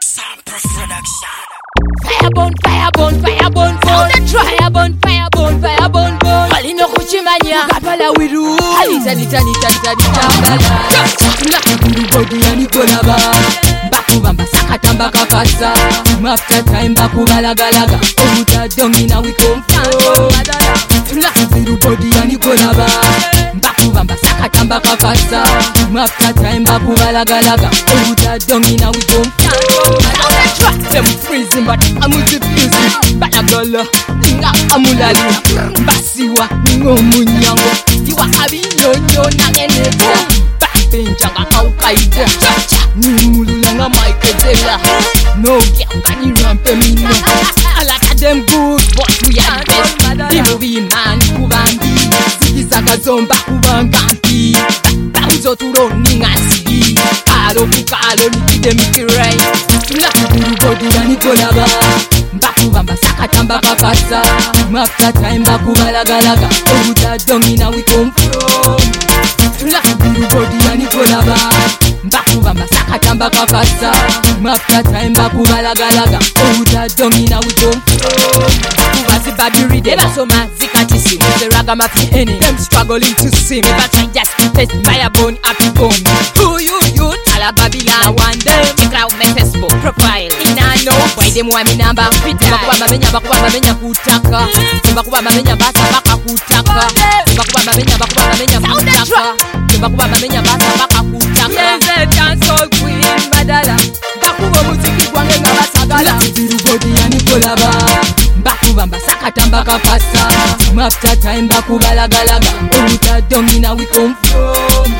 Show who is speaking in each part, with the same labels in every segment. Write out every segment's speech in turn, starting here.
Speaker 1: Sampras Production.
Speaker 2: Fireborn, fireborn, fireborn, fireborn, fireborn, fireborn, Palino kuchimanya, kapala wiru, alita tambala. Nakakuru body yani kolaba, bakubamba sakatamba kakasa. After time bakubalagalaga, omuta domina we confirm. Nakakuru body yani kolaba, bakubamba sakatamba kakasa. After time bakubalagalaga, omuta domina we confirm. Them freezing but I'm diffusing. Banagala, ninga amulali. Basiwa, ningo munyango. Diwa kabinyo nangeneta. Bapenjanga kaukaida. Nimululanga maiketela. No girl can you ramp me no. A lot of them good but we are best. Dimbi man kubambi. Zikisaka zomba kubambi. Tamzo turo ningasi. Kalo nikide mikirai. Nakakuru body yani kolaba, bakubamba sakatamba kakasa. After time bakubalagalaga, omuta domina we confirm. Nakakuru body yani kolaba, bakubamba sakatamba kakasa. After time bakubalagalaga, omuta domina we confirm. Bakubazi babiri de basoma zikatisi. The ragamuffin any, them struggling to see me, but I just test fire bone happy bone. Who you? Tala Babylon one day. Crowd me Facebook profile. Ina know why them want me number fit. Bakuba menya kutaka. Bakuba menya basa baka kutaka. Bakuba menya kutaka. Bakuba menya basa baka kutaka. Yes, the dancehall queen badala. Bakuba muziki kwange ngabasagala. Biru body yani kolaba. Bakubamba sakatamba kakasa. After time bakubalagalaga, omuta domina we confirm.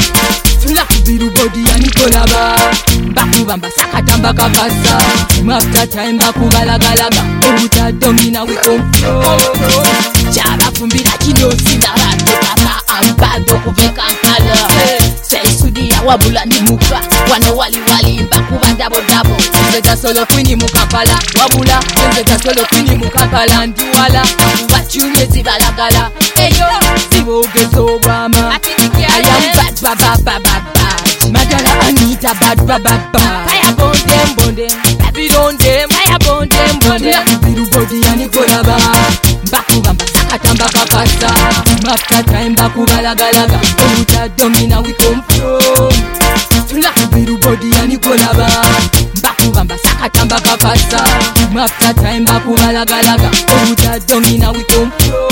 Speaker 2: Biru body yani kolaba, bakubamba sakatamba kakasa. After time bakubalagalaga, omuta domina we confirm. Chaba fumbira kino sinarate papa ambado kuveka nkala. Sudi ya wabula ni muka, wano wali bakuba dabo. Nzega solo kwini mukapala, wabula nzega solo kwini mukapala ndiwala. Wachunye zibalagala, eyo zibogezo obama. I am bad. Madala Anita bad. Fire bone them, happy on them. Fire bone them. Biru body yani kolaba, bakubamba sakatamba kakasa. After time bakubalagalaga, omuta domina we confirm. Biru body yani kolaba, bakubamba sakatamba kakasa. After time bakubalagalaga, omuta domina we confirm.